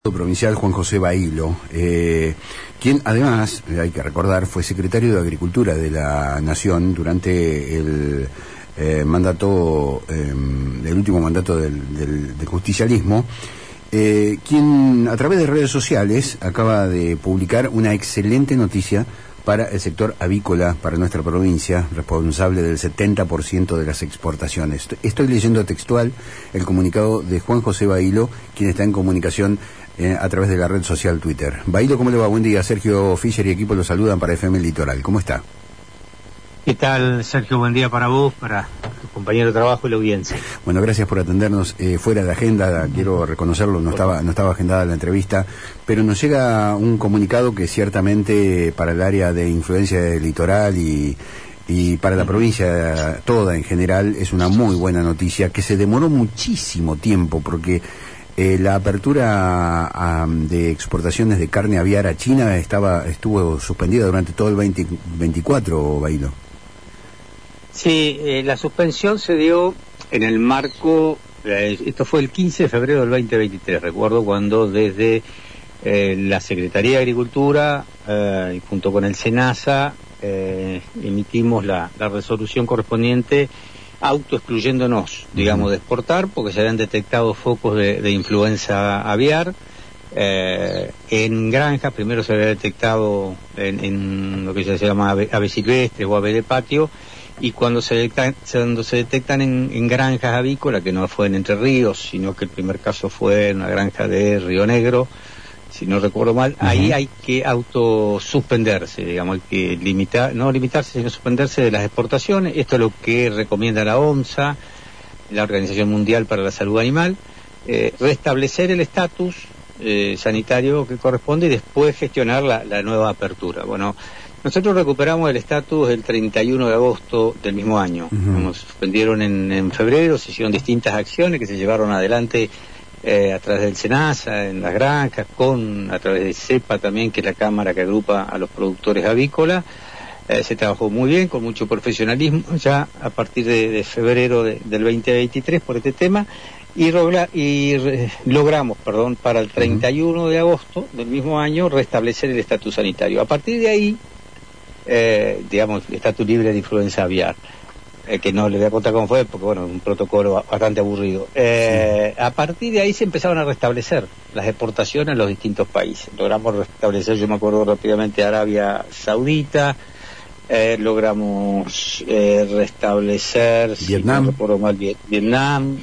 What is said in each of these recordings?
Provincial Juan José Bailo, quien además, hay que recordar, fue secretario de Agricultura de la Nación durante el mandato, el último mandato del justicialismo, quien a través de redes sociales acaba de publicar una excelente noticia para el sector avícola, para nuestra provincia, responsable del 70% de las exportaciones. Estoy leyendo textual el comunicado de Juan José Bailo, quien está en comunicación a través de la red social Twitter. Bailo, ¿cómo le va? Buen día. Sergio Fischer y equipo lo saludan para FM Litoral. ¿Cómo está? ¿Qué tal, Sergio? Buen día para vos, para tu compañero de trabajo y la audiencia. Bueno, gracias por atendernos. Fuera de agenda, quiero reconocerlo, no estaba agendada la entrevista, pero nos llega un comunicado que ciertamente para el área de influencia del litoral y para la provincia toda en general es una muy buena noticia, que se demoró muchísimo tiempo porque la apertura de exportaciones de carne aviar a China estuvo suspendida durante todo el 2024, Bailo. Sí, la suspensión se dio en el marco, esto fue el 15 de febrero del 2023, recuerdo cuando desde la Secretaría de Agricultura, junto con el SENASA, emitimos la resolución correspondiente autoexcluyéndonos, digamos, de exportar, porque se habían detectado focos de influenza aviar. En granjas, primero se había detectado en lo que se llama ave silvestre o ave de patio, y cuando se detectan en granjas avícolas, que no fue en Entre Ríos, sino que el primer caso fue en una granja de Río Negro, si no recuerdo mal, ahí hay que autosuspenderse, digamos, hay que no limitarse, sino suspenderse de las exportaciones. Esto es lo que recomienda la OMSA, la Organización Mundial para la Salud Animal, restablecer el estatus sanitario que corresponde y después gestionar la nueva apertura. Bueno, nosotros recuperamos el estatus el 31 de agosto del mismo año. Nos suspendieron en febrero, se hicieron distintas acciones que se llevaron adelante a través del SENASA, en las granjas, a través de CEPA también, que es la cámara que agrupa a los productores avícolas. Se trabajó muy bien, con mucho profesionalismo, ya a partir de febrero del 2023 por este tema, y logramos, para el 31 de agosto del mismo año, restablecer el estatus sanitario. A partir de ahí, digamos, el estatus libre de influenza aviar. Que no le voy a contar cómo fue, porque bueno, un protocolo bastante aburrido. A partir de ahí se empezaron a restablecer las exportaciones en los distintos países. Logramos restablecer, yo me acuerdo rápidamente, Arabia Saudita, logramos restablecer, Vietnam, si no recuerdo mal, Vietnam,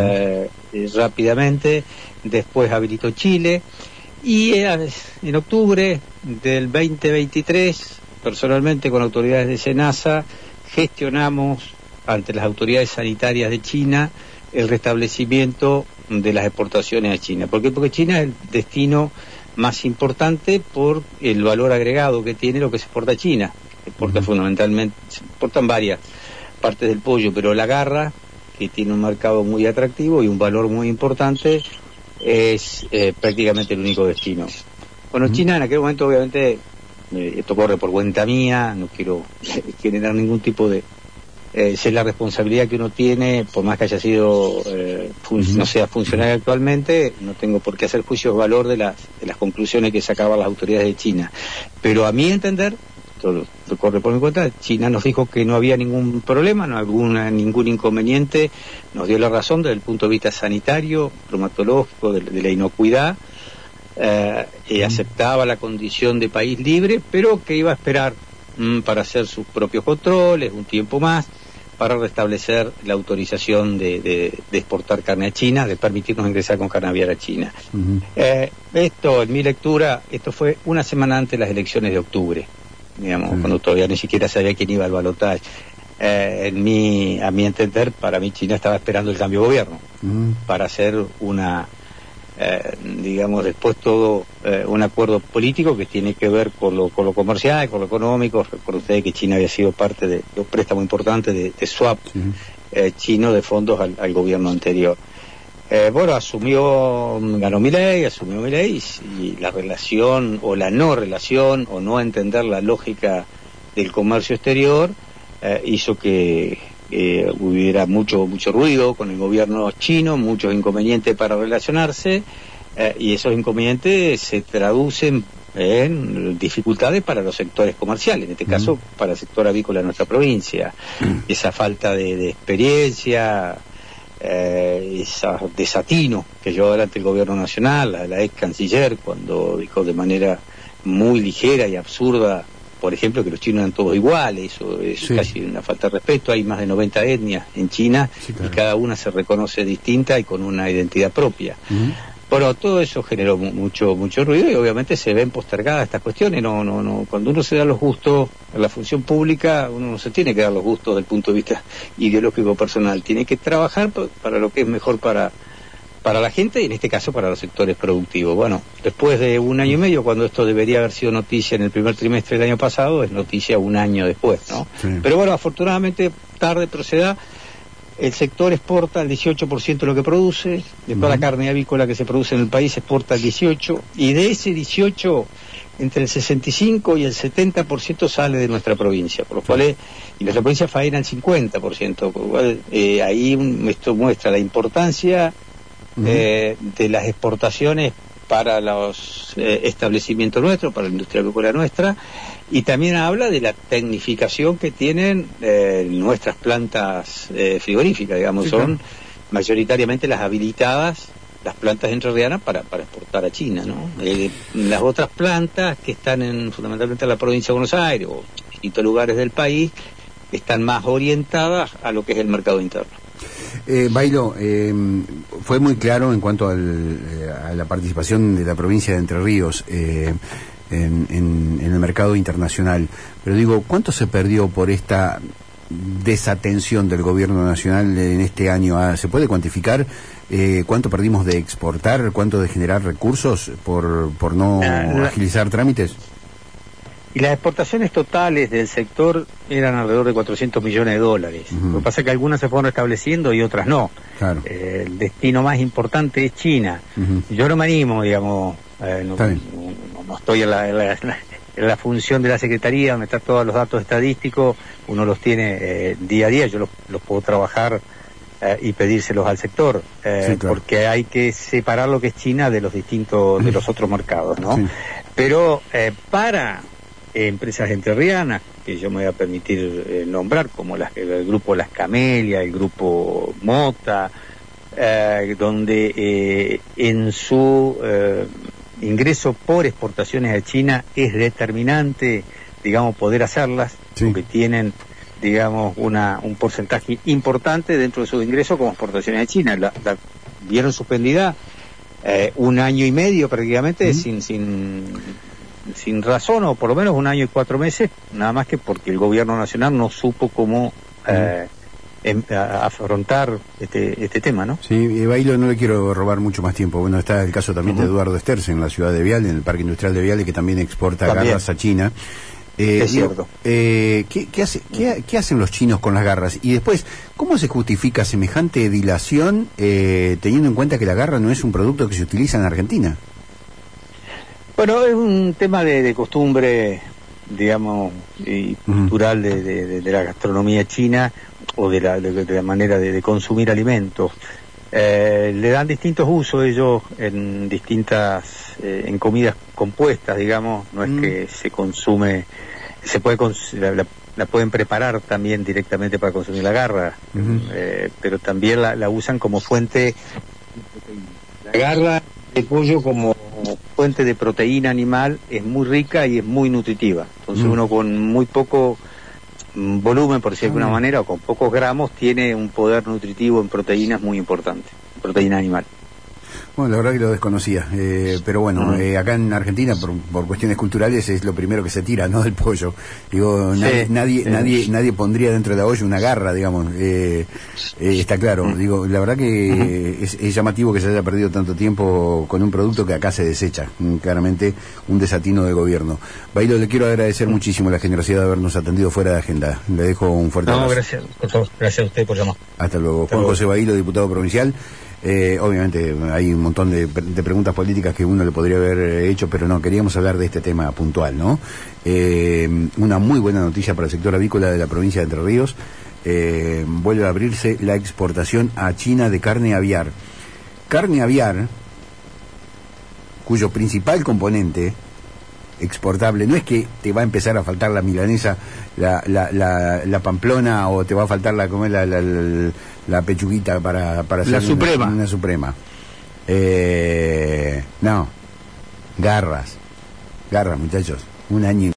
rápidamente, después habilitó Chile, y en octubre del 2023, personalmente con autoridades de SENASA, gestionamos ante las autoridades sanitarias de China el restablecimiento de las exportaciones a China. ¿Por qué? Porque China es el destino más importante por el valor agregado que tiene lo que se exporta a China. Exporta fundamentalmente, se exportan varias partes del pollo, pero la garra, que tiene un mercado muy atractivo y un valor muy importante, es prácticamente el único destino. Bueno, China en aquel momento obviamente, esto corre por cuenta mía, no quiero generar ningún tipo de... es la responsabilidad que uno tiene, por más que haya sido, no sea funcionario actualmente, no tengo por qué hacer juicios de valor de las conclusiones que sacaban las autoridades de China. Pero a mi entender, todo corre por mi cuenta, China nos dijo que no había ningún problema, ningún inconveniente, nos dio la razón desde el punto de vista sanitario, bromatológico, de la inocuidad, aceptaba la condición de país libre, pero que iba a esperar para hacer sus propios controles un tiempo más, para restablecer la autorización de exportar carne a China, de permitirnos ingresar con carne aviar a China. Esto, en mi lectura, esto fue una semana antes de las elecciones de octubre, digamos, cuando todavía ni siquiera sabía quién iba al balotaje. A mi entender, para mí China estaba esperando el cambio de gobierno para hacer digamos, después todo un acuerdo político que tiene que ver con lo comercial, con lo económico. Recuerden ustedes que China había sido parte de un préstamo importante de swap chino de fondos al gobierno anterior. Bueno, ganó Milei, asumió Milei, y la relación o la no relación o no entender la lógica del comercio exterior hizo que hubiera mucho ruido con el gobierno chino, muchos inconvenientes para relacionarse, y esos inconvenientes se traducen en dificultades para los sectores comerciales, en este caso para el sector avícola de nuestra provincia. Esa falta de experiencia, ese desatino que llevó adelante el gobierno nacional, la ex canciller, cuando dijo de manera muy ligera y absurda, por ejemplo, que los chinos eran todos iguales. Eso es casi una falta de respeto. Hay más de 90 etnias en China, claro, y cada una se reconoce distinta y con una identidad propia. Bueno, todo eso generó mucho ruido y obviamente se ven postergadas estas cuestiones. Cuando uno se da los gustos en la función pública, uno no se tiene que dar los gustos desde el punto de vista ideológico personal. Tiene que trabajar para lo que es mejor para la gente y en este caso para los sectores productivos. Bueno, después de un año y medio, cuando esto debería haber sido noticia en el primer trimestre del año pasado, es noticia un año después, ¿no? Sí. Pero bueno, afortunadamente, tarde pero se da. El sector exporta el 18% de lo que produce, de toda la carne avícola que se produce en el país exporta el 18%, y de ese 18%, entre el 65 y el 70% sale de nuestra provincia, por lo cual, y nuestra provincia faena el 50%, por lo cual ahí esto muestra la importancia de las exportaciones para los establecimientos nuestros, para la industria avícola nuestra, y también habla de la tecnificación que tienen nuestras plantas frigoríficas, digamos, sí, son mayoritariamente las habilitadas, las plantas entrerrianas para exportar a China, ¿no? Las otras plantas que están fundamentalmente en la provincia de Buenos Aires o en distintos lugares del país están más orientadas a lo que es el mercado interno. Bailo, fue muy claro en cuanto a la participación de la provincia de Entre Ríos en el mercado internacional, pero digo, ¿cuánto se perdió por esta desatención del gobierno nacional en este año? ¿Se puede cuantificar cuánto perdimos de exportar, cuánto de generar recursos por no agilizar trámites? Y las exportaciones totales del sector eran alrededor de 400 millones de dólares. Lo que pasa es que algunas se fueron restableciendo y otras no. Claro. El destino más importante es China. Yo no me animo, digamos, no estoy en la función de la Secretaría donde están todos los datos estadísticos, uno los tiene día a día, yo los puedo trabajar y pedírselos al sector, sí, claro, porque hay que separar lo que es China de los otros mercados, ¿no? Sí. Pero para empresas entrerrianas, que yo me voy a permitir nombrar, como el grupo Las Camelias, el grupo Mota, donde en su ingreso por exportaciones a China es determinante, digamos, poder hacerlas, sí, porque tienen, digamos, un porcentaje importante dentro de sus ingresos como exportaciones a China. La vieron suspendida un año y medio prácticamente sin razón, o por lo menos un año y 4 meses, nada más que porque el gobierno nacional no supo cómo afrontar este tema, ¿no? Sí, Bailo, no le quiero robar mucho más tiempo. Bueno, está el caso también de Eduardo Sterce en la ciudad de Viale, en el Parque Industrial de Viale, que también exporta garras a China. Es cierto. ¿Qué hacen los chinos con las garras? Y después, ¿cómo se justifica semejante dilación teniendo en cuenta que la garra no es un producto que se utiliza en Argentina? Bueno, es un tema de costumbre, digamos, y cultural de la gastronomía china o de la manera de consumir alimentos. Le dan distintos usos ellos en distintas, en comidas compuestas, digamos, no es que se consume, la pueden preparar también directamente para consumir la garra, pero también la usan como fuente. La garra de pollo como fuente de proteína animal es muy rica y es muy nutritiva. Entonces uno con muy poco volumen, por decirlo de alguna manera, o con pocos gramos, tiene un poder nutritivo en proteínas muy importante, proteína animal. Bueno, la verdad que lo desconocía, pero bueno, acá en Argentina por cuestiones culturales es lo primero que se tira, ¿no? Del pollo. Digo, nadie pondría dentro de la olla una garra, digamos, está claro. Digo, la verdad que es llamativo que se haya perdido tanto tiempo con un producto que acá se desecha, claramente un desatino del gobierno. Bailo, le quiero agradecer muchísimo la generosidad de habernos atendido fuera de agenda. Le dejo un fuerte abrazo. Gracias a usted por llamar. Hasta luego. Juan José Bailo, diputado provincial. Obviamente hay un montón de preguntas políticas que uno le podría haber hecho, pero no, queríamos hablar de este tema puntual, ¿no? Una muy buena noticia para el sector avícola de la provincia de Entre Ríos. Vuelve a abrirse la exportación a China de carne aviar. Carne aviar cuyo principal componente exportable no es que te va a empezar a faltar la milanesa, la pamplona, o te va a faltar la pechuguita para hacer la suprema. Una suprema. No, garras, muchachos, un año